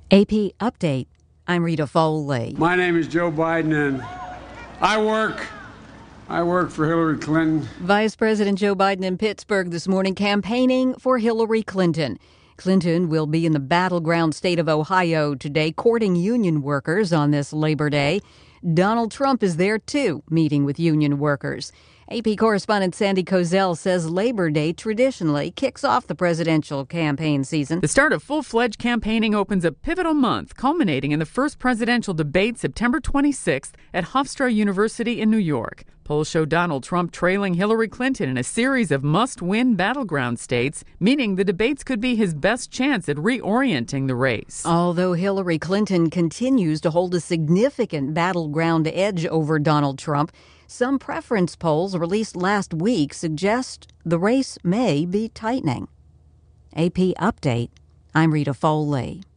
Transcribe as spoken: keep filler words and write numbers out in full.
A P Update. I'm Rita Foley. My name is Joe Biden, and I work. I work for Hillary Clinton. Vice President Joe Biden in Pittsburgh this morning campaigning for Hillary Clinton. Clinton will be in the battleground state of Ohio today, courting union workers on this Labor Day. Donald Trump is there, too, meeting with union workers. A P correspondent Sandy Kozel says Labor Day traditionally kicks off the presidential campaign season. The start of full-fledged campaigning opens a pivotal month, culminating in the first presidential debate September twenty-sixth at Hofstra University in New York. Polls show Donald Trump trailing Hillary Clinton in a series of must-win battleground states, meaning the debates could be his best chance at reorienting the race. Although Hillary Clinton continues to hold a significant battleground edge over Donald Trump, some preference polls released last week suggest the race may be tightening. A P Update. I'm Rita Foley.